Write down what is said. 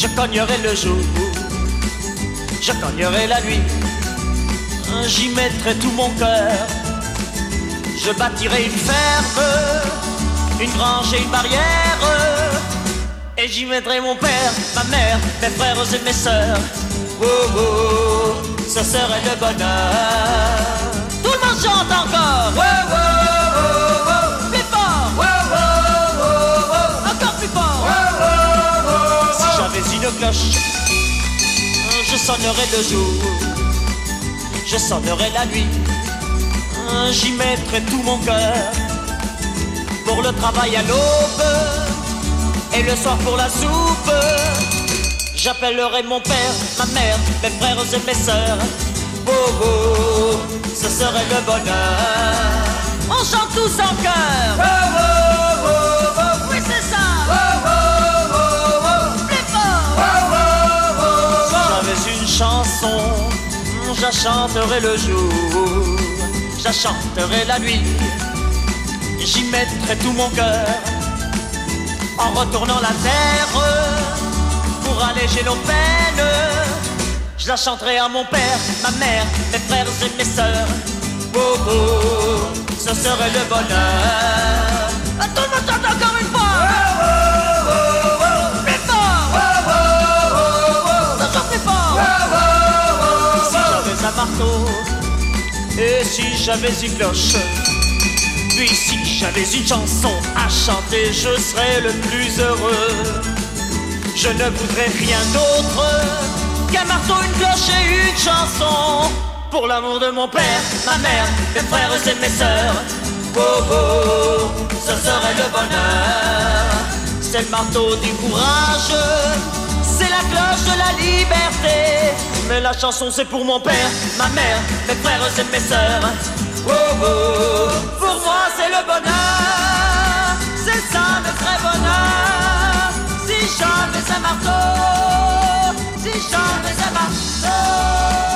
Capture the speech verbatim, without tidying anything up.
Je cognerai le jour, je cognerai la nuit, j'y mettrai tout mon cœur. Je bâtirai une ferme, une grange et une barrière, et j'y mettrai mon père, ma mère, mes frères et mes sœurs. Oh oh, ce serait le bonheur. Tout le monde chante encore. Oh oh oh oh, plus fort. Oh oh oh oh, encore plus fort. Oh oh oh, si j'avais une cloche, je sonnerais le jour, je sonnerais la nuit, j'y mettrais tout mon cœur. Pour le travail à l'aube et le soir pour la soupe, j'appellerai mon père, ma mère, mes frères et mes sœurs. Oh oh, ce serait le bonheur. On chante tous en chœur. Oh oh oh oh, oui c'est ça. Oh oh oh oh, plus fort. Oh oh oh oh, si j'avais une chanson, je la chanterais le jour, je la chanterais la nuit, j'y mettrais tout mon cœur. En retournant la terre pour alléger nos peines, je la chanterai à mon père, ma mère, mes frères et mes sœurs. Oh oh, ce serait le bonheur. Tout le monde chante encore une fois. Oh oh oh oh, plus fort. Oh oh oh oh, toujours plus fort. Oh oh oh, si j'avais un marteau et si j'avais une cloche, puis si j'avais une chanson à chanter, je serais le plus heureux. Je ne voudrais rien d'autre qu'un marteau, une cloche et une chanson, pour l'amour de mon père, ma mère, mes frères et mes sœurs. Oh oh, ce serait le bonheur. C'est le marteau du courage, c'est la cloche de la liberté, mais la chanson c'est pour mon père, ma mère, mes frères et mes sœurs. Oh oh, pour moi c'est le bonheur, c'est ça le vrai bonheur. Si j'avais un marteau, si j'avais un marteau.